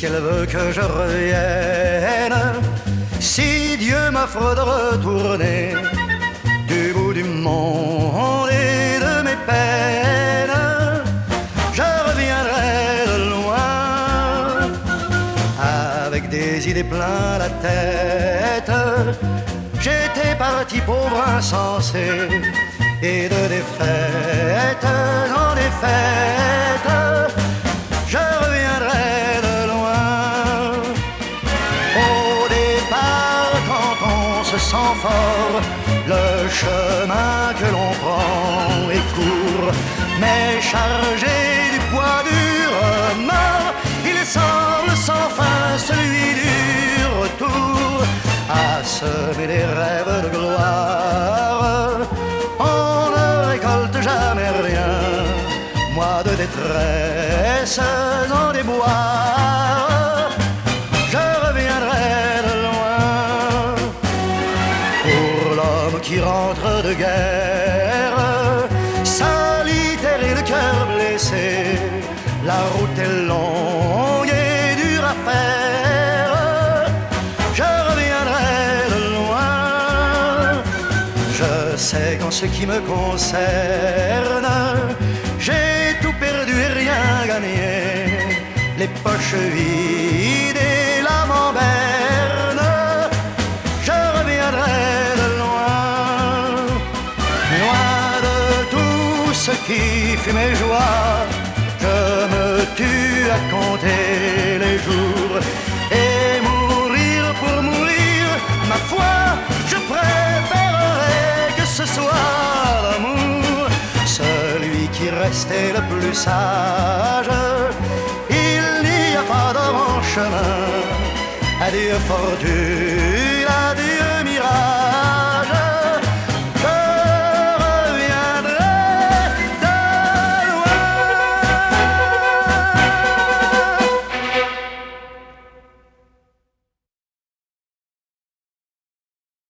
si elle veut que je revienne, si Dieu m'offre de retourner du bout du monde et de mes peines, je reviendrai de loin avec des idées plein la tête. J'étais parti pauvre insensé et de défaite en défaite, je reviendrai de loin. Au départ, quand on se sent fort, le chemin que l'on prend est court, mais chargé du poids du remords, il semble sans fin celui du retour, à semer des rêves de gloire. On ne récolte jamais rien, moi de détresse en déboire, je reviendrai de loin. Pour l'homme qui rentre de guerre, solitaire et le cœur blessé, la route est longue et dure à faire, je reviendrai de loin. Je sais qu'en ce qui me concerne, j'ai tout perdu et rien gagné, les poches vides et l'âme en berne, je reviendrai de loin, loin de tout ce qui fut mes joies. Je me tue à compter les jours et mourir pour mourir, ma foi, je préférerais que ce soit l'amour, celui qui restait le plus sage. Il n'y a pas de bon chemin, adieu fortune.